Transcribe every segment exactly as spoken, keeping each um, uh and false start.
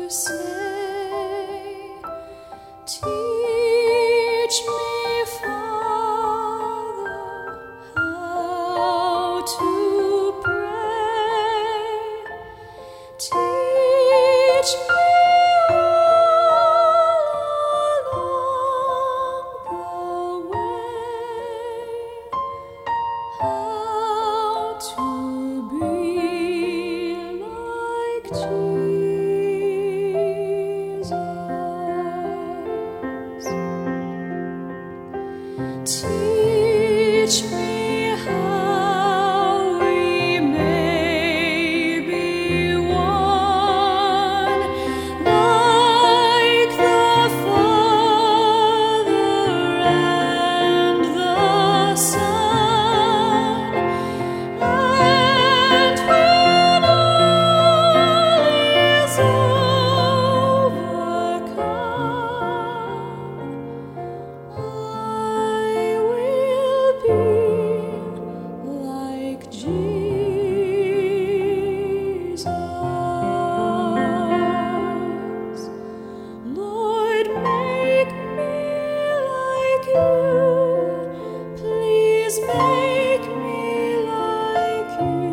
say, teach me, Father, how to pray. Teach me all along the way how to be like Jesus. Teach me how we may be one, like the Father and the Son. And when all is overcome, I will be like Jesus. Lord, make me like you. Please make me like you.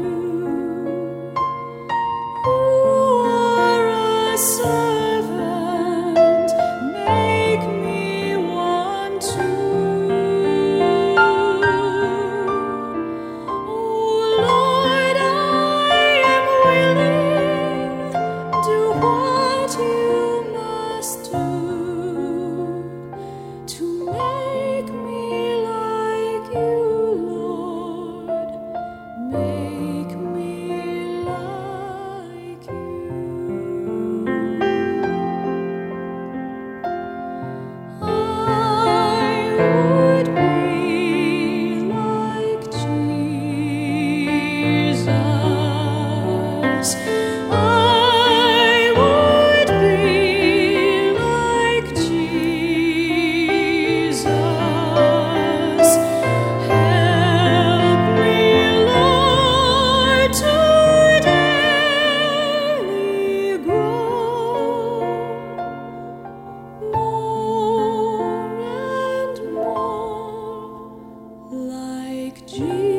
Who are a servant, make me one too. Oh Lord, I am willing. Do what you must do to make me like you, Lord. Make me like you. I would be like Jesus. I would be like Jesus. Help me, Lord, to daily grow more and more like Jesus.